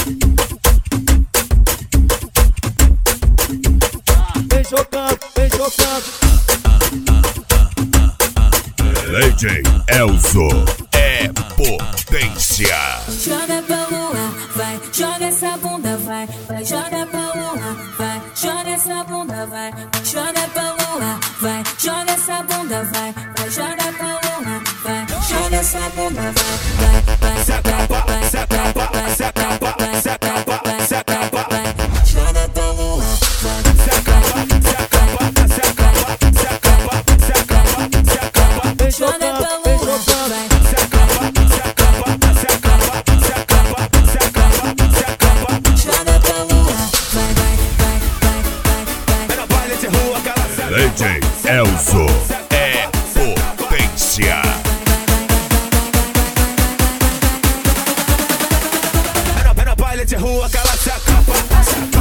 Vem jogando, vem jogando. DJ Elzo é potência. Joga pra lua, vai, joga essa bunda, vai, vai, joga pra lua, vai, joga essa bunda, vai, joga pra lua, vai, joga essa bunda, vai, vai, joga pra lua, vai, joga essa bunda, vai, vai, vai, se acaba, se acaba, se acaba, se acaba, se acaba, joga pra lua, vai, se acaba, se acaba, se acaba, se acaba, se acaba, se acaba, joga pra lua. DJ Elzo é potência. Era baile de rua que ela se acaba.